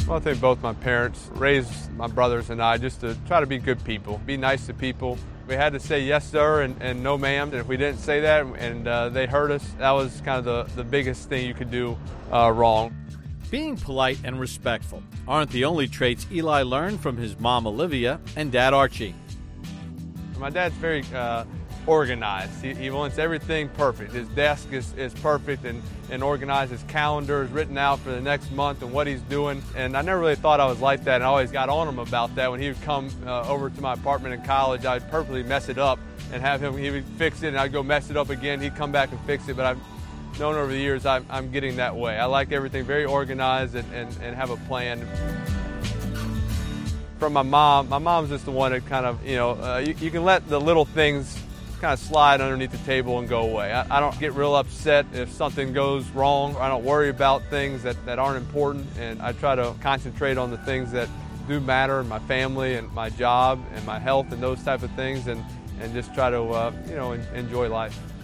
Well, I think both my parents raised my brothers and I just to try to be good people, be nice to people. We had to say yes, sir, and no, ma'am. And if we didn't say that and they hurt us, that was kind of the biggest thing you could do wrong. Being polite and respectful aren't the only traits Eli learned from his mom, Olivia, and dad, Archie. My dad's very organized. He wants everything perfect. His desk is perfect and organized. His calendar is written out for the next month and what he's doing. And I never really thought I was like that, and I always got on him about that. When he would come over to my apartment in college, I'd purposely mess it up and have him, he would fix it, and I'd go mess it up again. He'd come back and fix it, but I've known over the years I'm getting that way. I like everything very organized and have a plan. From my mom's just the one that kind of, you can let the little things kind of slide underneath the table and go away. I don't get real upset if something goes wrong. I don't worry about things that aren't important, and I try to concentrate on the things that do matter, my family and my job and my health and those type of things, and just try to enjoy life.